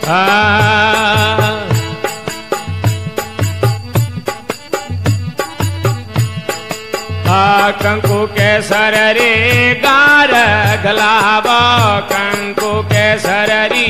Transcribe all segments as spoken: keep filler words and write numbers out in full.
कंकु केसर रे गार गलावा कंकु केसर री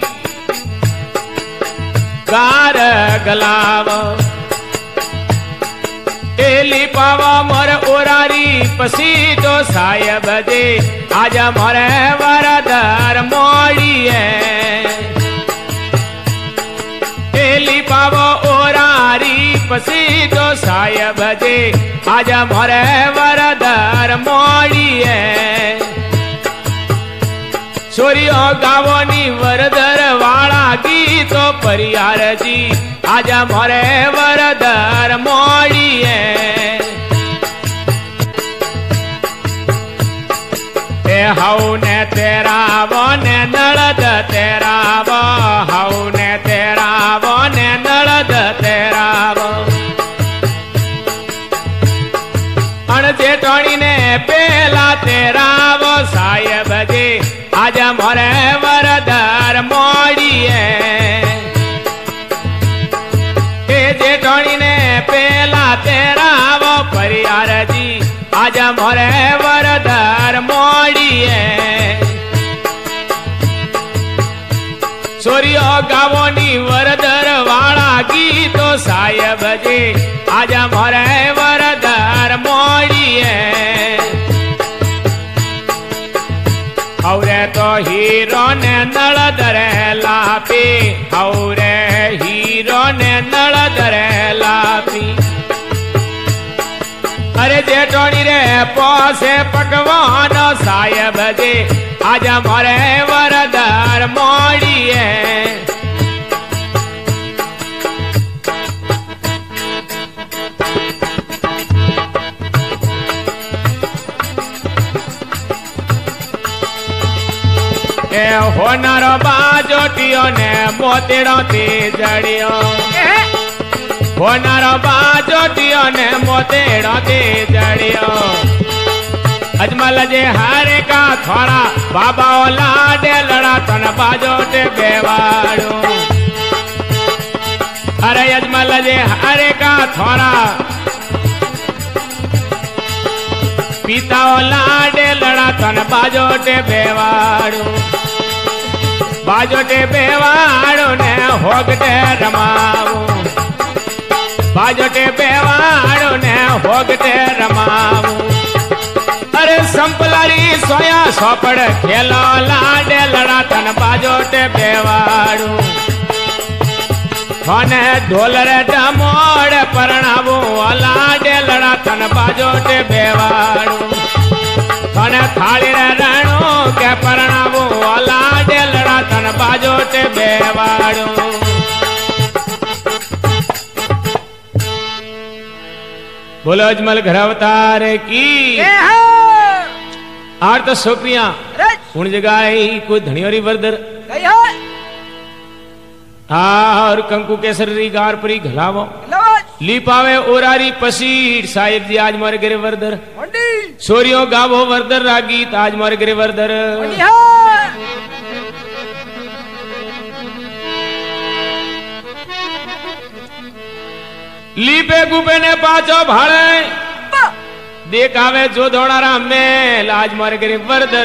गार गलावा एली पावा मोर ओरारी पसी तो साहेब दे आज मोरे वरदार मोड़ी है एली पावा ओरारी पसी तो साहेब दे आज मोरे वरदार मोड़ी है छोरियो गावोनी वरदार वाला गीतो परियार जी आज मोरे वरदार मोड़ी है ए हाउ ने तेरा वो ने नड़द तेरा वो हाउ ने तेरा वो ने नड़द तेरा वो जेठोनी ने पेला तेरा वो साहेब जी आज मोरे वरदार मोड़ी है ए जेठोनी ने पेला तेरा वो परियार जी आज मोरे वरदार मोड़ी है छोरियो गावोनी वरदार वाला गीतो साहेब जी आज मोरे वरदार मोड़ी है औरे तो हीरो ने नड़दर लापी औरे हीरो ने नड़दर लापी अरे जेठोनी रे पोसे पकवान साहेब जी आज मोरे वरदार मोड़ी है होनारो बाजोटियो ने मोतेड़ो ते जड़ियो होनारो बाजोटियो ने मोतेड़ो ते जड़ियो अजमल जे हारे का थोड़ा बाबा लाडे लड़ा तन बाजोटे बेवाड़ो अरे अजमल जे हारे का थोड़ा पिता लाडे लड़ा तन बाजोटे बेवाड़ो बाजोटे बेवाड़ो ने होगटे रमावो बाजोटे बेवाड़ो ने होगटे रमावो अरे संपलारी सोया सोपड़ खेलो लाडे लड़ा तन बाजोटे बेवाड़ो थाने ढोलर डमोड़ परणावो लाडे लड़ा तन बाजोटे बेवाड़ो थाने थाली रणो के परणावो लाडे लड़ा तन बाजोटे बेवाड़ो बोलो अजमल घर अवतार की आर तो छोकरियां उन जगह कोई धनियोरी वर्दर और कंकु केसरी गारपरी घलावो लीपावे ओरारी पसीर साहिब जी आज मोरे गिरे वर्दर छोरियों गावो वर्दर रागीत आज मोरे गिरे वर्दर लीपे गुपे ने पाचो भाड़े देखावे जो धोड़ारा मेल आज मोरे गिरे वर्दर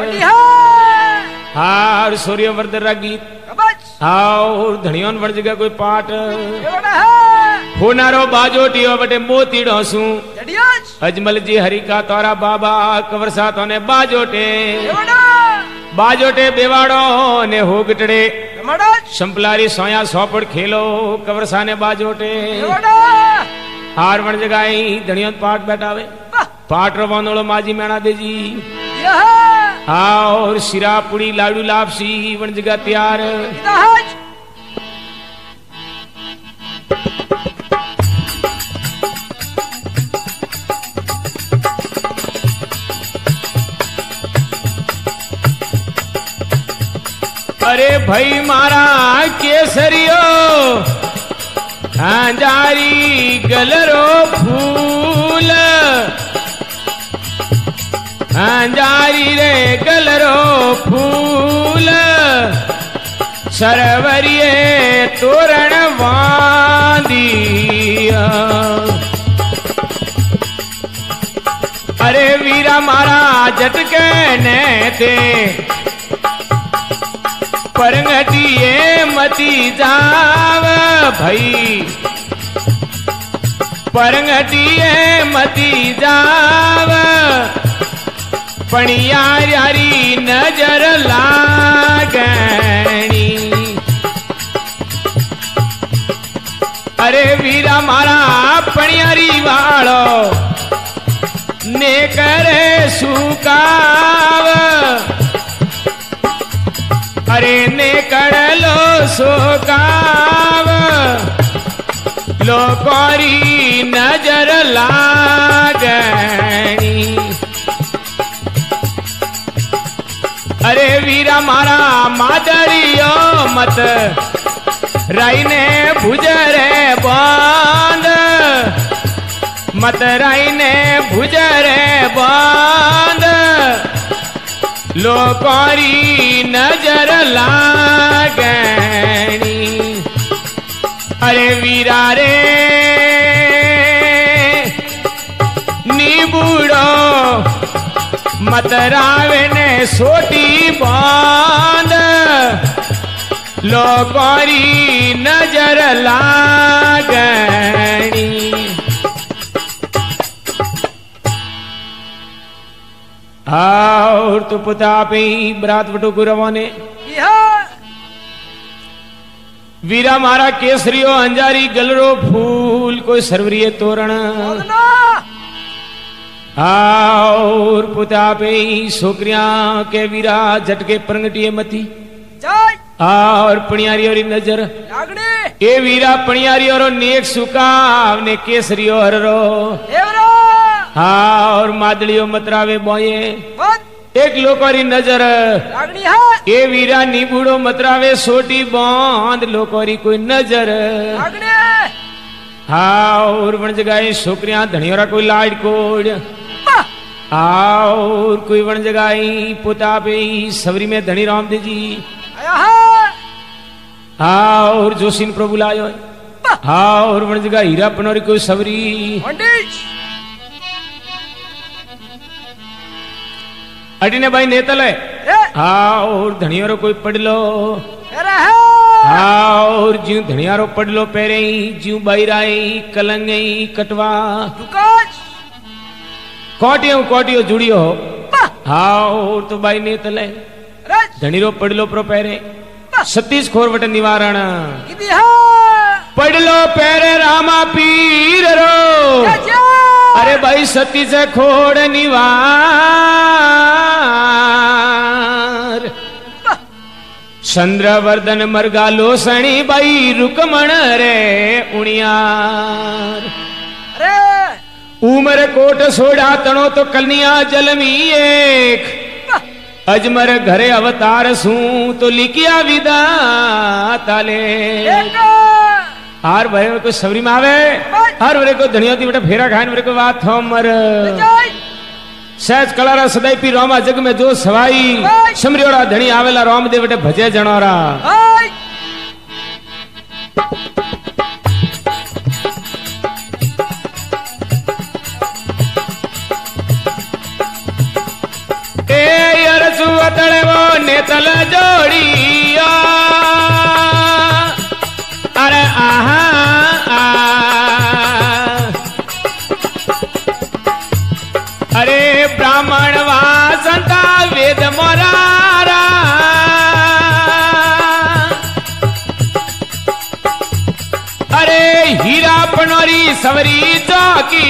हार सूर्य वर्दर रागीत और धनियों वर जगह कोई पाठ होनारो बाजोटियो बटे मोतीड़ो सू अजमल जी हरि का तोरा बाबा कवर साथों ने बाजोटे बाजोटे बेवाड़ो ने होगटड़े संपलारी सोया सोपड़ खेलो कवरसा ने बाजोटे हार वन जगह धनियों पाठ बैठावे पाठ रो बांधोड़ो माजी मैणा दे जी और सिरा पुड़ी लाडू लापसी वन जगह तैयार अरे भाई मारा केसरियो हांजारी गलरो फूल हांजारी रे गलरो फूल सरवरिये तोरण बांधिया। अरे वीरा मारा झटके ने थे परंगटिए मती जाव भई परंगटिए मती जाव पणियारी नजर लागणी। अरे वीरा मारा पणियारी वालो ने करे सुकाव अरे ने कड़लो सुकाव लोकोरी नजर लागणी। अरे वीरा मारा मादड़ियो मत राई ने भुजरे बांध मत राई ने भुजरे बांध लोकोरी नजर लागणी। अरे वीरा रे नीबूड़ो मत रावे ने सोटी बांध लोकोरी नजर लागणी। और तो पुता पे बरात बटो गुरवाने वीरा मारा केसरियो अंजारी गलरो फूल कोई सरवरिये तोरण। और पुता पे छोकरिया के वीरा झटके परंगटिए मती और पणियारी और नजर ए वीरा पणियारी और नेक सुकाव ने केसरियो हररो। हाँ और मादड़ियो मतरावे बोए एक लोकोरी नजर ए वीरा नीबूड़ो मतरावे सोटी बांध लोकोरी कोई नजर। हाँ और वन जगह छोकरिया धनियोरा कोई लाड कोड और कोई वन जगह पुता पे सवरी में धनी राम दे जी। हाँ और जोशीन प्रभु लायो। हाँ और वन जगह हीरा पनोरी कोई सवरी। अटीने भाई नेतल है। हाँ और धनियारो कोई पढ़ लो। हाँ और ज्यू धनियारो पढ़ लो पेरे ज्यू बाईराई कलंगई कटवा कोटियो कोटियो जुड़ियो। हाँ और तो भाई नेतल है धनीरो पढ़ लो प्रो पेरे सतीश खोरवट निवारण पढ़ लो पेरे रामा पीर रो। अरे भाई सती से खोड़ निवार चंद्रवर्धन मरगालो सणी बाई रुकमण रे उणियार। उमर कोट सोड़ा तणो तो कलनिया जलमी एक अजमर घरे अवतार सू तो लिखिया विदा ताले। हार भरे को सबरी में आवे हर वरे को धनियोती बेटा फेरा खान वरे को बात थमर सहज कलारा सदाई पी रोमा जग में जो सवाई समरियोड़ा धनी आवेला रोम दे बेटे भजे जनोरा। ए यरसु अतड़े वो नेतल जोड़िया। अरे आहा आ अरे ब्राह्मण वासंता वेद मोरारा। अरे हीरा पनोरी सवरी चौकी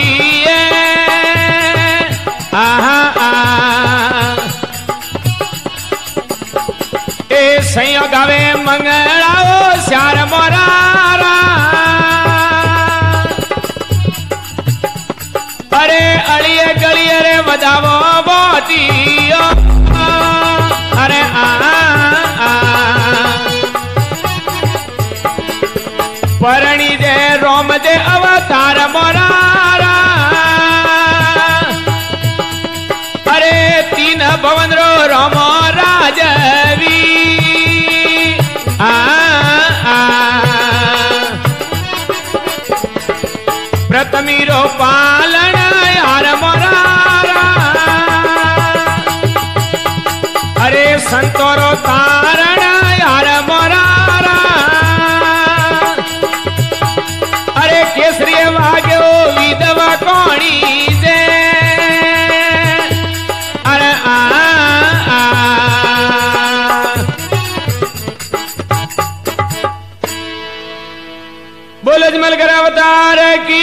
आहा आ ए सैया गावे मंगलाओ श्यार मोरारा। अरे अड़िए गलिए रे बजावो बोटियो। अरे आ, आ परणी दे रोम दे अवतार मोरारा। अरे तीन भवन रो रोमो राजवी आ प्रथमी रो पालन यार मोरारा अरे संतोरो तारण यार मोरारा अरे केसरी वाग्यो विधवा कोणी जे अरे आ, आ, बोल अजमल कर अवतार की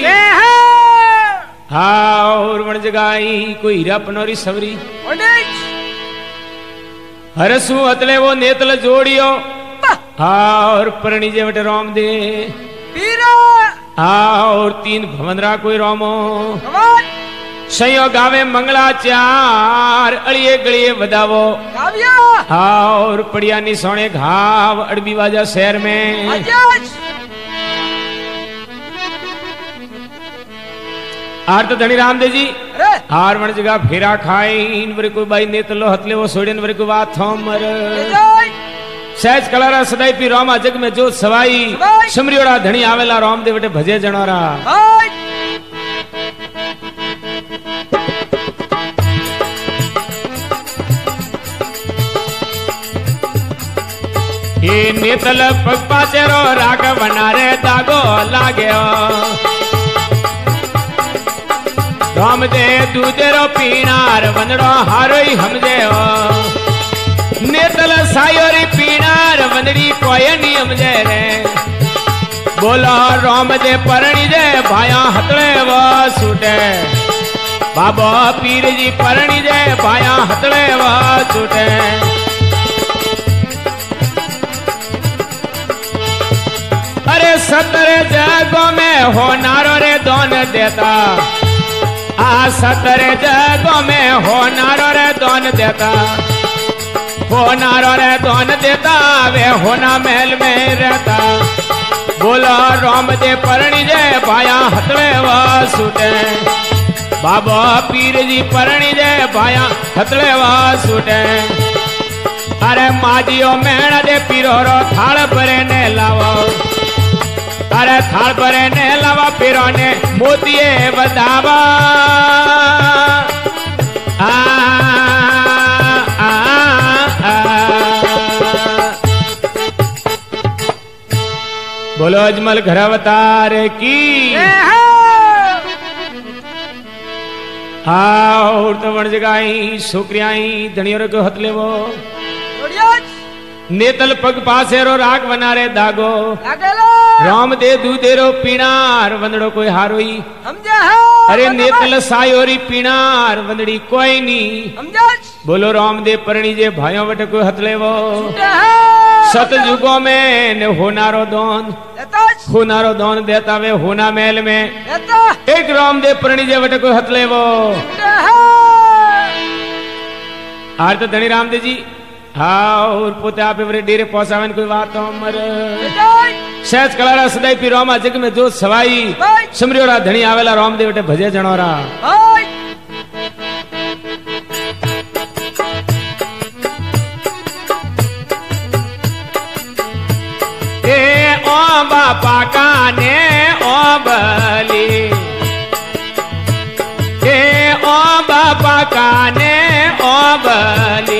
हाँ और वण जगाई कोई हीरा पनोरी सवरी हरसू अतले वो नेतल जोड़ियो हाँ और परणी जे वटे रोम दे हाँ और तीन भवनरा कोई रोमो सयो गावे मंगला चार अड़िए गलिए बदावो हाँ और पड़िया नी सोने घाव अड़बी बाजा शहर में आर तो धनी रामदेव जी हार वण जगह फेरा खाइन वरे कोई बाई नेतलो हतले वो सोड़न वरे को बात थोमर सहज कलारा सदाई पी रोमा जग में जो सवाई समरियोड़ा धनी आवेला रामदेव बटे भजे जणोरा ये नेतल पग पाचेरो राग बनारे दागो लागयो राम दे दूधेरो पीनार वनड़ो हारोई हमजे नेतल सायोरी पीनार वनड़ी कोई नहीं हमजे रे बोला राम दे परणी जे भाया हतले व सूटे बाबा पीर जी परणी जे भाया हतले व सूटे अरे सतरे जगों में हो नारो रे दोन देता आ सतरे जगों में हो नारो रे दोन देता हो नारो रे दोन देता वे होना महल में रहता बोला राम दे परणी जे भाया हतले व सूटे बाबा पीर जी परणी जे भाया हतले व सूटे अरे माजियो मेण दे पीरो रो थाल भरे ने लावो अरे थाल भरे ने लावा पीरो ने मोतिये बदावा आ, आ, आ, आ। बोलो अजमल घर अवतार की हाँ और तो वण जगाई छोकरियाई धनियों को हथ लेवो नेतल पग पासेरो राग वनारे दागो राम दे दूधेरो पीनार वंदड़ो कोई हारोई अरे नेतल सायोरी पीनार वंदड़ी कोई नी बोलो राम दे परणी जे भाइयों वटे कोई हथ लेवो सतयुगों में ने होनारो दोन होनारो दोन देता वे होना महल में एक राम दे परणी जे वटे कोई हथ लेवो आर तो धनी रामदेव जी हाँ और पोते आप डेरे पहुंचावे कोई बात तो मर सहज कलारा सदाई पी रोमा जग में जो सवाई समरियोड़ा धनी आवेला रामदेव बटे भजे जणोरा ए ओ बापा काने ओ बली ए ओ बापा काने ओ बली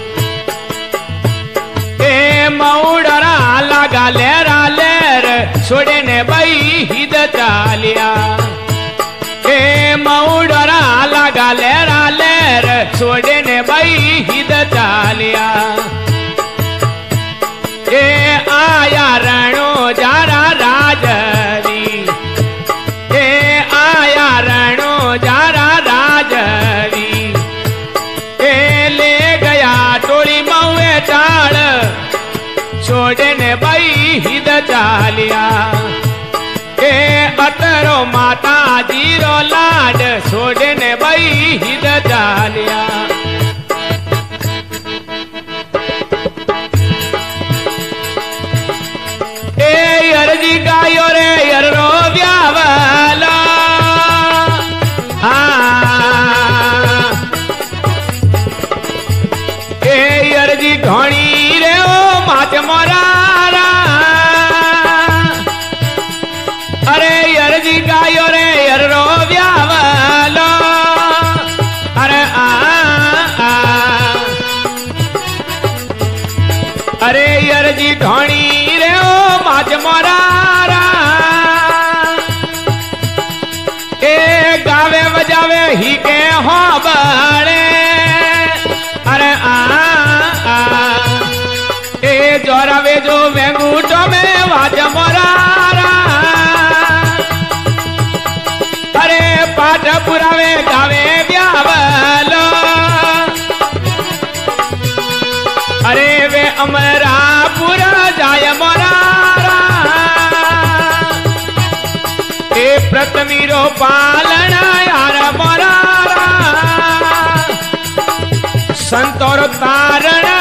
मऊडरा लगा लेरा लेर छोड़े ने बई हिद चालिया ए मऊडरा लगा लेरा लेर छोड़े ने बई हिद चालिया ए आया रणो जारा राजरी ए आया रणो जारा राजरी ए ले गया टोली मऊए टाड़ छोड़े ने बई हिद चालिया ए अतरो माता जीरो लाड छोड़े ने बई हिद चालिया ए अर्जी गायो रे यरो व्यावला ए अर्जी घोड़ी रे ओ माच मोरारा अरे अर्जी गायो ए गावे बजावे ही के हो बड़े अरे आ, आ ए जोरावे जो वेंगूटो में वाज मोरारा अरे पाठ पुरावे गावे ब्यावलो अरे वे अमरा पुरा जाय मोरारा ए प्रथमीरो पालन यार मोरारा संतोर तारण